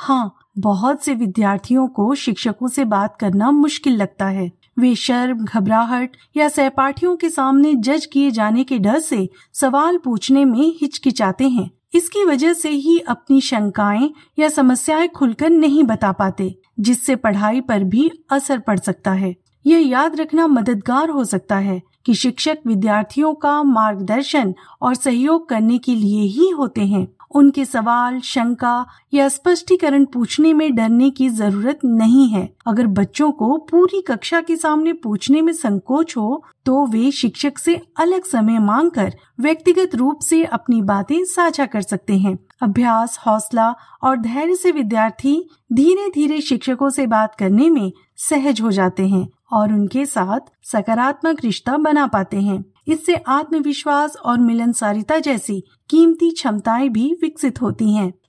हाँ, बहुत से विद्यार्थियों को शिक्षकों से बात करना मुश्किल लगता है। वे शर्म, घबराहट या सहपाठियों के सामने जज किए जाने के डर से सवाल पूछने में हिचकिचाते हैं। इसकी वजह से ही अपनी शंकाएं या समस्याएं खुलकर नहीं बता पाते, जिससे पढ़ाई पर भी असर पड़ सकता है। यह याद रखना मददगार हो सकता है कि शिक्षक विद्यार्थियों का मार्गदर्शन और सहयोग करने के लिए ही होते हैं। उनके सवाल, शंका या स्पष्टीकरण पूछने में डरने की जरूरत नहीं है। अगर बच्चों को पूरी कक्षा के सामने पूछने में संकोच हो, तो वे शिक्षक से अलग समय मांगकर व्यक्तिगत रूप से अपनी बातें साझा कर सकते हैं। अभ्यास, हौसला और धैर्य से विद्यार्थी धीरे धीरे शिक्षकों से बात करने में सहज हो जाते हैं और उनके साथ सकारात्मक रिश्ता बना पाते हैं। इससे आत्मविश्वास और मिलनसारिता जैसी कीमती क्षमताएं भी विकसित होती हैं।